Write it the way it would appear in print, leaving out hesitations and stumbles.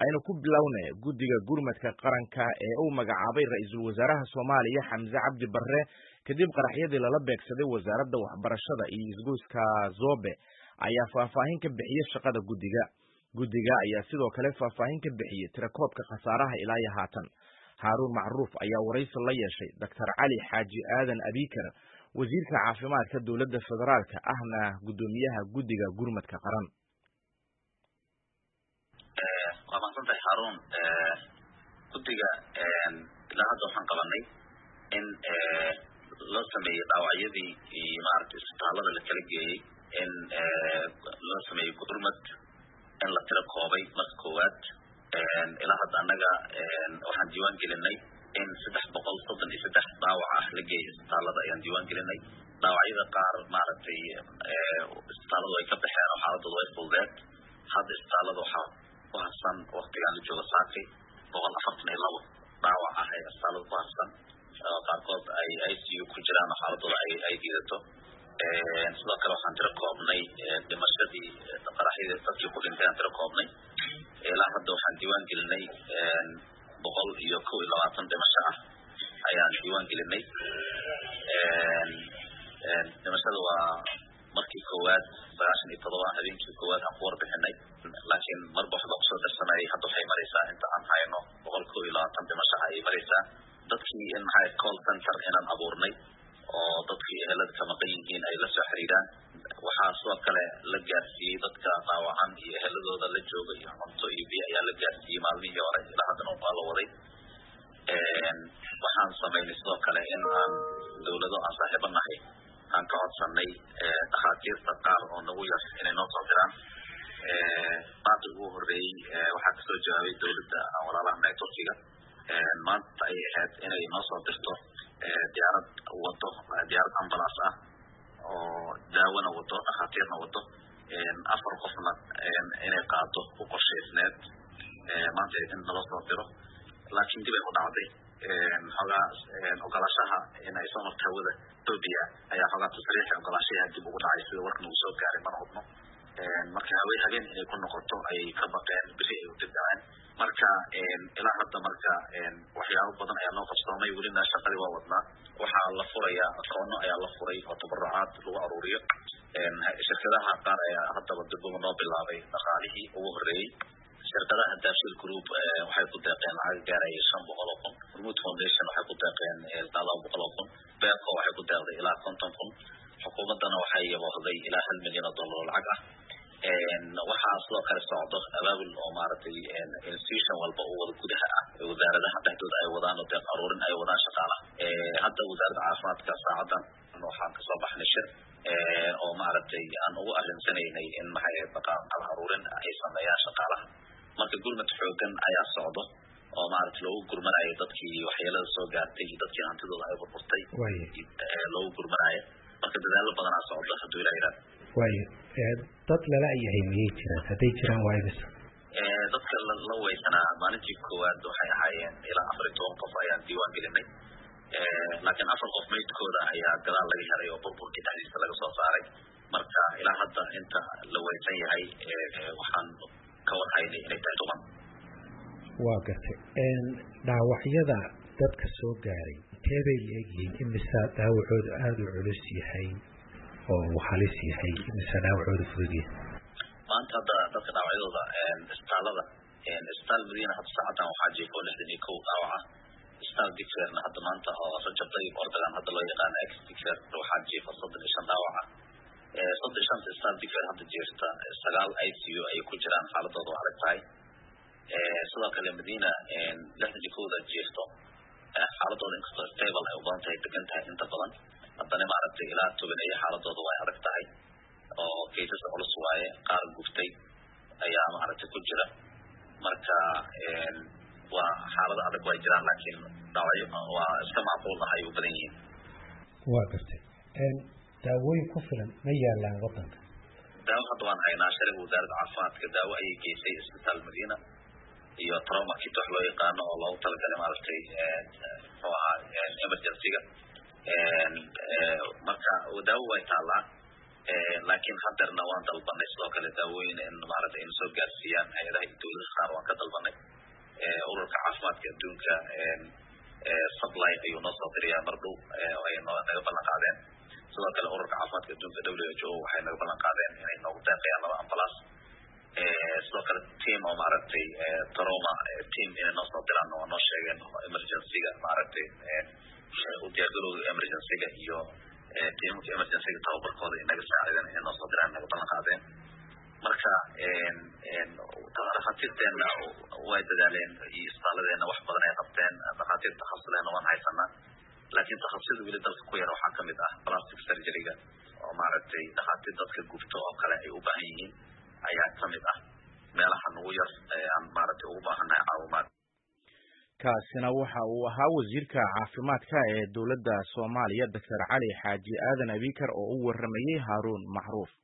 aynu ku bilownay guddiga gurmadka qaranka ee uu magacaabay ra'iisul wasaaraha Soomaaliya Xamse Cabdi Barre kadib qaraxyadii lala beegsaday wasaaradda waxbarashada iyo isgoyska Zobe ayaa faahfaahin ka bixiyay shaqada guddiga ayaa sidoo kale faahfaahin ka bixiyay tirakoobka khasaaraha ilaa iyo haatan. Haruun Macruuf ayaa waraysi la yeeshay Dr. Cali Xaaji Aadan Abikar wasiirka caafimaadka dowladda federaalka ahna gudoomiyaha guddiga gurmadka qaran. ومحسنتي هارون guddiga ilaa hadda waxaan qabanay in loo sameeyo dhaawacyadii iyo maaragtay isbitaalada la kala geeyey in loo sameeyo gurmad in la tiro koobay marka koowaad ilaa hadda annaga waxaan diiwaan gelinay in 333 dhaawac ah la geeyey isbitaalada ayaan diiwaan gelinay dhaawacyada qaar maaragtay isbitaaladu ay ka baxeen oo xaaladoodu ay fududeed hadda isbitaalada waxaa وحسن وقتيان الجوة ساكي وغل أفضل الله دعوة أهي السالة وحسن قارقود أي سيو كجران وحالة أي ديدتو سلاك لو حان تركوبني بمشهدي قراحي تفكي قولين كان تركوبني إلا حد وحان ديوان قلني بغل يوكو إلا واتن بمشاعة أيان ديوان قلني بمشهد markii koowaad baashan toddoba habeenkii koowaad aan qoor bixinay laakiin marba waxa soo darsanay hadda waxay maraysaa inta aan hayno 120 dhimasho ay maraysaa dadkii in maxay call center inaan abuurnay oo dadkii ehelada ka maqan yihiin ay la soo xiriiraan waxaa sidoo kale la gaarsiiyay dadka dhaawacan iyo eheladooda la jooga iyo cunto iyo biyo ayaa la gaarsiiyay maalmihii hore ilaa haddana waa la waday waxaan sameynay sidoo kale in aan dawlado aan saaxiibanahay aan ka codsanay dhakhaatiirta qaar oo nagu yar inay noo soo diraan baaqi ugu horeeyay waxaa kasoo jawaabay dowladda aan walaalaha Turkiga maanta ay ahayd inay noo soo dirto diyaarad ambulance ah oo daawona wado dhakhaatiirna wado afar qofna inay qaado u qorshaysneed maanta in nala soo diro laakiin dib ay u dhacday xogaa ogolaashaha inay soo marto hawada Ethiopia ayaa xogaa tasriixay ogolaashaha dib ugu dhacay sida warkan uu soo gaaray mar hubno marka habeen inay ku noqoto ay ka baqeen bixi ay u dirgaan marka ilaa hadda marka waxyaabo badan ayaa noo qabsoomay welina shaqadii waa wadnaa waxaa la furayaa aqoonno ayaa la furay oo tabarucaad lagu aruuriyo shirkadaha qaar ayaa haddaba dib ugu noo bilaabay dhaqaalihii ugu horeeyay shirkadaha Daabshil Group waxay ku deeqeen lacag gaaraya 500,000 Remote Foundation waxay ku deeqeen 200,000 Beerko waxay ku deeqday ilaa 50,000 xukuumadana waxay yaboohday ilaa $1 milyan lacag ah waxaa sidoo kale socdo abaabul oo maaragtay institution walba oo wada gudaha ah wasaaradaha dhexdooda ay wadaan oo deeq aruurin ay wadaan shaqaalaha hadda wasaaradda caafimaadka saacadan waxaan ka soo baxnay shir oo maaragtay aan ugu arrinsanay in maxay dhaqaale aruurin ay sameeyaan shaqaalaha marka gurmad xoogan ayaa socdo oo maaragtay loogu gurmanayo dadkii waxyeelada soo gaartay dadkii hantidooda ay burburtay loogu gurmanayo marka dadaalo badan ayaa socdo hadduu ilaa yiraahdo dad lala yahay miyay jiraan hadday jiraan waa ibis dadka la weysanaa maalintii koowaad waxay ahaayeen ilaa 14 qof ayaan diiwaan gelinay laakiin 4 qof meydkooda ayaa gadaal laga helay oo burburkii dhexdiisa laga soo saaray marka ilaa hadda inta la weysan yahay waxaan ka warhaynay inay tahay toban waa gartay dhaawacyada dadka soo gaaray teebay leeyihiin imisa dhaawacooda aad u culus yahay oo halis yahay imisa dhaawacooda fudud yahay maanta hadda dadka dhaawacyadooda isbitaalada isbitaal Madiina hadda saacadan waxaa jiifo 61 dhaawac ah isbitaal Digfeerna hadda maanta oo sajabtay ordagan hadda loo yaqaan ex Digfeer waxaa jiifo 35 dhaawac ah 35 isbitaal Digfeer hadda jiifta 9 ICU ay ku jiraan xaaladooda adag tahay sidoo kale Madiina 61 jiifto xaaladooda inkastoo stable ay u badan tahay degan tahay inta badan haddana maaragtay ilaa 10 ay xaaladooda way adag tahay oo cases culus waaye qaar guftay ayaa maaragtay ku jira marka waa xaalado adag way jiraan laakiin dhaawacyo waa iska macquul ah ay u badan yihiin waa gartay daawooyin ku filan ma yaalaan wadanka daawo hadda waan haynaa shalay wasaaradda caafimaadka daawo ayay geysay isbitaal Madiina iyo trauma kit wax loo yaqaano oo loogu talagalay maaragtay oo ah emergency-ga marka daawo way taalaa laakiin hadarna waan dalbanay sidoo kale daawooyin in maaragtay in soo gaarsiiyaan hay'adaha dawladda qaar waan ka dalbanay caafimaadka adduunka supply ayuu noo soo dirayaa mar dhow ay naga ballan qaadeen sidoo kale ururka caafimaadka adduunka WHO waxay naga ballan qaadeen inay noogu deeqayaan 2 ambulance sidoo kale team oo maaragtay trauma team inay noo soo diraan oo noo sheegeen emergency-ga maaragtay u diyaargarowga emergency-ga iyo teamka emergency-ga tababarkooda inaga saacideen inay noo soo diraan naga ballan qaadeen marka dhakhaatiirteena way dadaaleen iyo isbitaalladeena wax badan ay qabteen dhakhaatiir takhasuleena waan haysanaa laakiin takhasusada weli dalka ku yar waxaa kamid ah plastic surgery-ga oo maaragtay dhakhaatiir dadka gubto oo kale ay u baahan yihiin ayaa kamid ah meelaha ugu yar aan maaragtay ugu baahannahay caawimaad kaasina waxa uu ahaa wasiirka caafimaadka ee dowladda Soomaaliya Dr. Cali Xaaji Aadan Abikar oo u waramayay Haruun Macruuf